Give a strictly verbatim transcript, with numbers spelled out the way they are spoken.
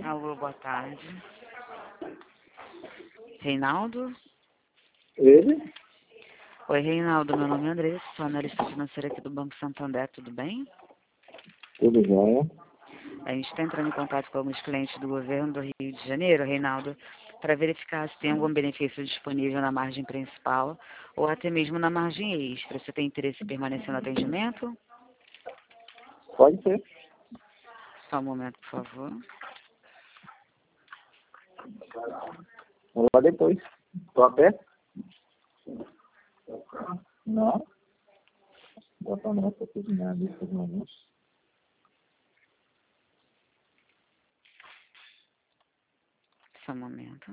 Alô, boa tarde. Reinaldo? Ele? Oi, Reinaldo, meu nome é Andressa, sou analista financeira aqui do Banco Santander, tudo bem? Tudo jóia. A gente está entrando em contato com alguns clientes do governo do Rio de Janeiro, Reinaldo, para verificar se tem algum benefício disponível na margem principal ou até mesmo na margem extra. Você tem interesse em permanecer no atendimento? Pode ser. Só um momento, por favor. Vou lá depois. Tô a pé? Não. Bota a mão pra cozinhar ali, por favor. Só um momento.